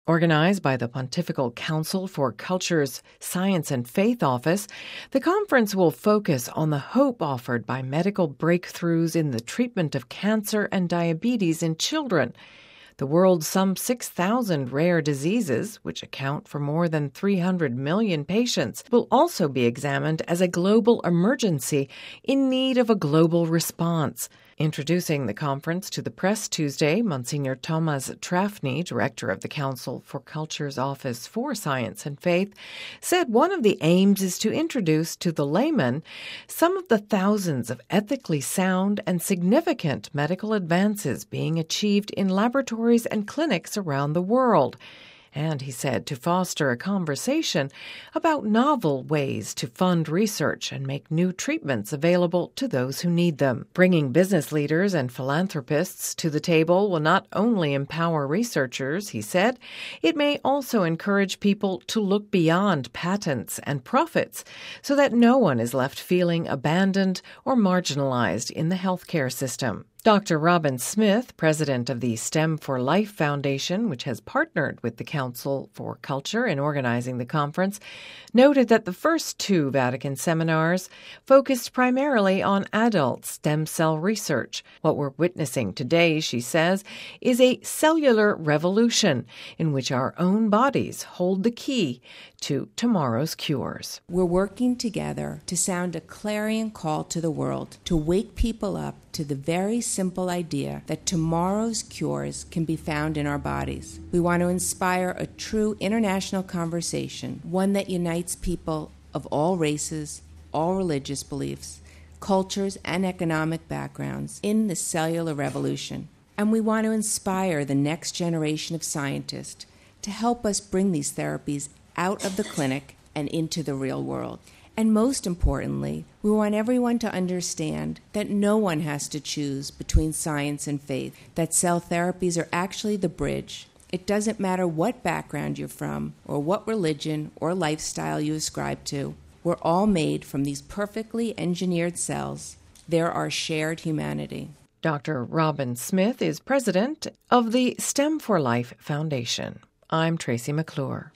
Organized by the Pontifical Council for Culture's Science and Faith Office, the conference will focus on the hope offered by medical breakthroughs in the treatment of cancer and diabetes in children. The world's some 6,000 rare diseases, which account for more than 300 million patients, will also be examined as a global emergency in need of a global response. Introducing the conference to the press Tuesday, Monsignor Thomas Trafny, director of the Council for Culture's Office for Science and Faith, said one of the aims is to introduce to the layman some of the thousands of ethically sound and significant medical advances being achieved in laboratories and clinics around the world. And, he said, to foster a conversation about novel ways to fund research and make new treatments available to those who need them. Bringing business leaders and philanthropists to the table will not only empower researchers, he said, it may also encourage people to look beyond patents and profits so that no one is left feeling abandoned or marginalized in the healthcare system. Dr. Robin Smith, president of the STEM for Life Foundation, which has partnered with the Council for Culture in organizing the conference, noted that the first two Vatican seminars focused primarily on adult stem cell research. What we're witnessing today, she says, is a cellular revolution in which our own bodies hold the key to tomorrow's cures. We're working together to sound a clarion call to the world, to wake people up to the very simple idea that tomorrow's cures can be found in our bodies. We want to inspire a true international conversation, one that unites people of all races, all religious beliefs, cultures, and economic backgrounds in the cellular revolution. And we want to inspire the next generation of scientists to help us bring these therapies out of the clinic and into the real world. And most importantly, we want everyone to understand that no one has to choose between science and faith, that cell therapies are actually the bridge. It doesn't matter what background you're from or what religion or lifestyle you ascribe to. We're all made from these perfectly engineered cells. They're our shared humanity. Dr. Robin Smith is president of the STEM for Life Foundation. I'm Tracy McClure.